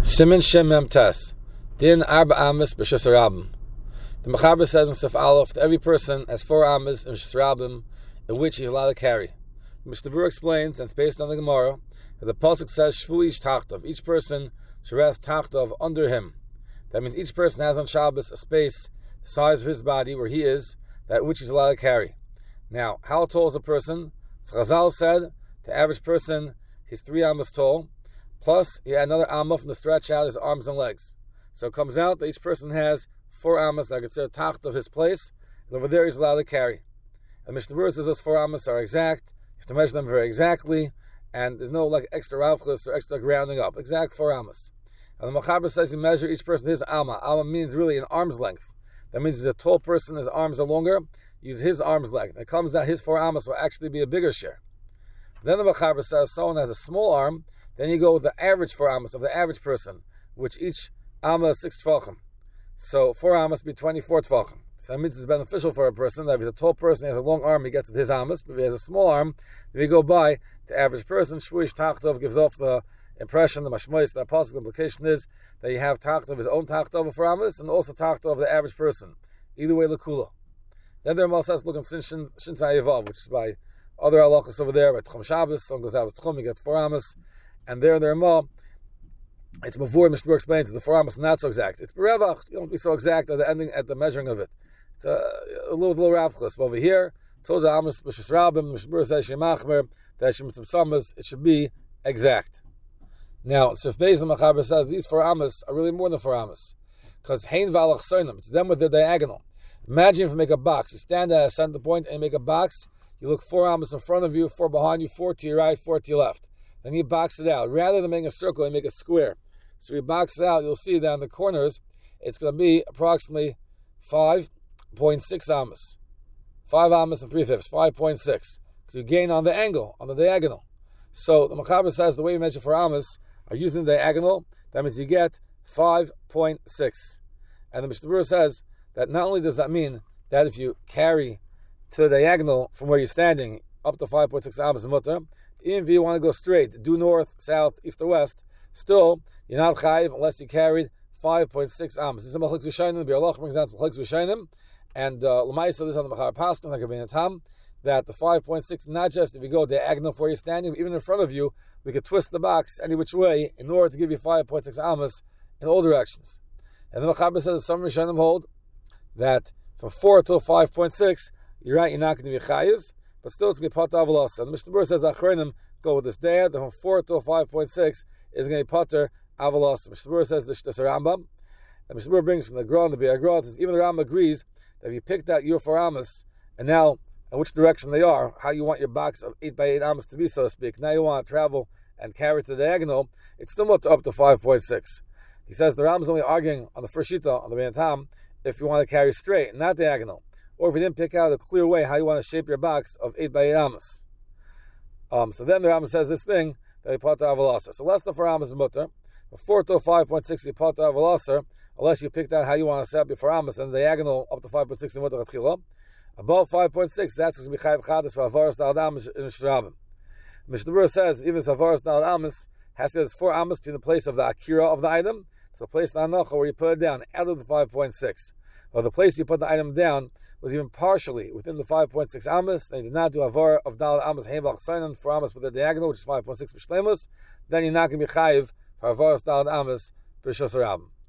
Siman Shem Mem Tes. Din Arba Amas B'Shus Rabim. The Mechaber says in Sef Aleph that every person has 4 Amas in B'Shus Rabim in which he's allowed to carry. Mr. Bur explains, and it's based on the Gemara, that the Pasuk says Shvu Ish Tachtov. Each person should rest Tachtov under him. That means each person has on Shabbos a space the size of his body where he is, that which he's allowed to carry. Now, how tall is a person? So Chazal said the average person is 3 Amas tall, plus he had another Amma from the stretch out his arms and legs. So it comes out that each person has 4 Amas that are considered tacht of his place, and over there he's allowed to carry. And Mishnah Berurah says those 4 Amas are exact. You have to measure them very exactly, and there's no like extra ravchus or extra grounding up. Exact 4 Amas. And the Mechaber says you measure each person his Amma. Amma means really an arm's length. That means he's a tall person, his arms are longer, use his arm's length. And it comes out his 4 Amas will actually be a bigger share. Then the Mechaber says someone has a small arm, then you go with the average 4 Amas of the average person, which each Amma is 6 Tvachim. So 4 Amas be 24 Tvachim. So that means it's beneficial for a person that if he's a tall person, he has a long arm, he gets with his Amas. But if he has a small arm, then we go by the average person. Shvu Ish Tachtov gives off the impression, the mashmois, the apostle, the implication is that you have Tachtov, his own Tachtov for Amas, and also Tachtov of the average person. Either way, Lakula. Then there are Malsas looking Shin Sayevav, which is by other halachas over there, by Tchum Shabbos, someone goes out with Tchum, he gets 4 Amas. And there more, it's before Mr. Berurah explains the 4 Amas not so exact. It's berevach, you don't be so exact at the ending, at the measuring of it. It's a little ravchus. But over here, told the Amas B'Shus Rabim, Mr. Berurah says Shemachmer, that Shemitzim Samas, it should be exact. Now, Sif Beis the Mechaber says these 4 Amas are really more than 4 Amas, because Hein V'Alach Soinim, it's them with their diagonal. Imagine if you make a box, you stand at a center point and you make a box. You look 4 Amas in front of you, 4 behind you, 4 to your right, 4 to your left. Then you box it out. Rather than making a circle, you make a square. So you box it out, you'll see that in the corners, it's going to be approximately 5.6 Amas. 5 Amas and 3/5, 5.6. So you gain on the angle, on the diagonal. So the Mechaber says the way you measure 4 Amas are using the diagonal. That means you get 5.6. And the Mishnah Berurah says that not only does that mean that if you carry to the diagonal from where you're standing up to 5.6 Amas in mutter, even if you want to go straight, due north, south, east, or west, still, you're not chayiv unless you carried 5.6 Amas. This is Machlokes Rishonim, the Allah brings down to Machlokes Rishonim, and L'maisa, this on the Mechaber Paskin, like a Tam, that the 5.6, not just if you go diagonal for where you're standing, but even in front of you, we could twist the box any which way in order to give you 5.6 Amas in all directions. And the Mechaber says some Rishonim hold that from 4 to 5.6, you're right, you're not going to be chayiv, but still it's going to be pater avalasa. And Mr. Berurah says Achronim go with this day, that from 4 to 5.6 is going to be pater avalasa. Mr. Berurah says this Rambam, and Mr. Berurah brings from the Gra and the Biagra, even the Rambam agrees that if you picked out your 4 Amas, and now in which direction they are, how you want your box of 8 by 8 Amas to be, so to speak, now you want to travel and carry it to the diagonal, it's still up to 5.6. He says the Rambam is only arguing on the first shita, on the Bein Tam, if you want to carry straight, not diagonal. Or if you didn't pick out a clear way how you want to shape your box of 8 by 8 Amas. So then the Rambam says this thing that you pata avalasa. So less than 4 Amas is mutter. From 4 to 5.6 you pata avalasa, unless you picked out how you want to set up your 4 Amas and the diagonal up to 5.6 in mutter atchila. Above 5.6, that's going to be chayiv chadis for avaras dal Amas in Shrabim. Mishnah Berurah says even if avaras dal Amas has to be 4 Amas between the place of the akira of the item to the place of the anacha where you put it down out of the 5.6. Or the place you put the item down was even partially within the 5.6 Amas. They did not do avar of Dal Amas Heimach Sainan for Amas with the diagonal, which is 5.6 B'Shleimus. Then you're not going to be chayiv for avar of Dal Amas B'Shus Rabim.